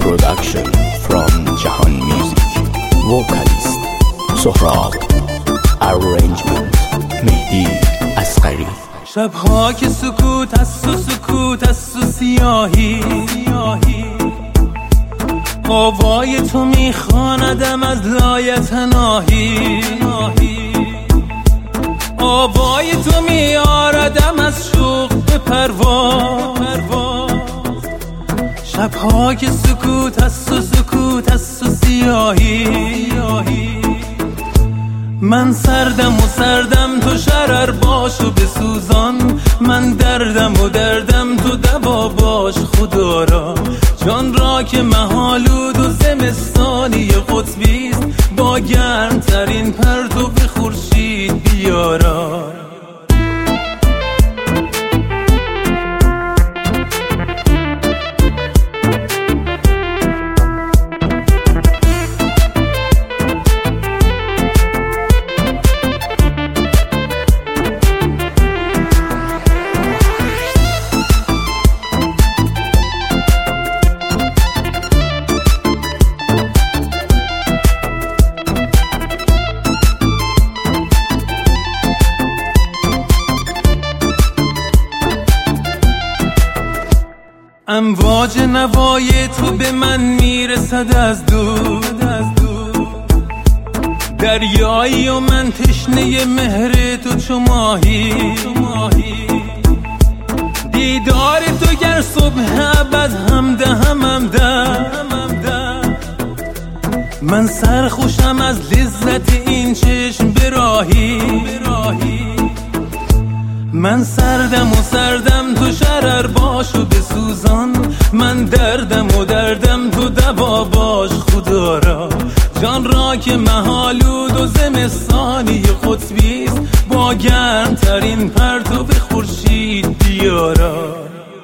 production from Jahan Music. Vocalist سهراب. Arrangement مهدی اصغری. شبها که سکوت است و سکوت است و سیاهی، آوای تو میخواندم از لایتناهی، آوای تو میاردم از شوق به پرواز. شبها که سکوت است و سکوت است و سیاهی، من سردم و سردم تو شرر باش و بسوزان، من دردم و دردم تو دوا باش خدا را. جان را که محالود و زمستانی قطبیست، با گرم ترین پرتو خورشید بیارا. امواج نوای تو به من میرسد از دور، دریایی و من تشنه مهر تو چو ماهی. دیدار تو گر صبح ابد همدهم من سرخوشم از لذت این چشم براهی. من سردم و سردم تو شرر باش و بسوزان، من دردم و دردم تو دوا باش خدا را. جان را که محالود و زمستانی قطبیست، با گرم ترین پرتو خورشید بیارا.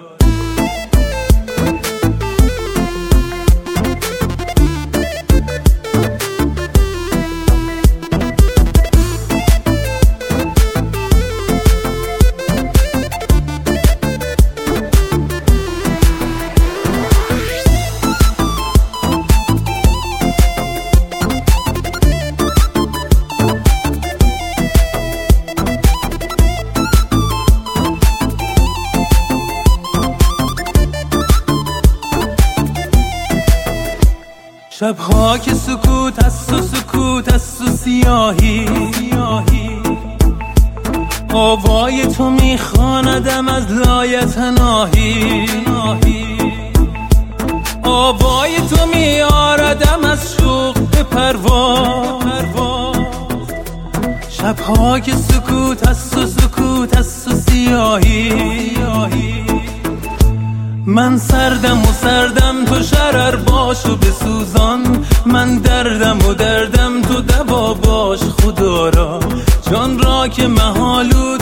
شبها که سکوت است و سکوت است و سیاهی، آوای تو میخواندم از لایتناهی، آوای تو میاردم از شوق به پرواز. شبها که سکوت است و سکوت است و سیاهی، من سردم و سردم تو شرر باش و بسوزان، من دردم و دردم تو دوا باش خدا را. جان را که محالود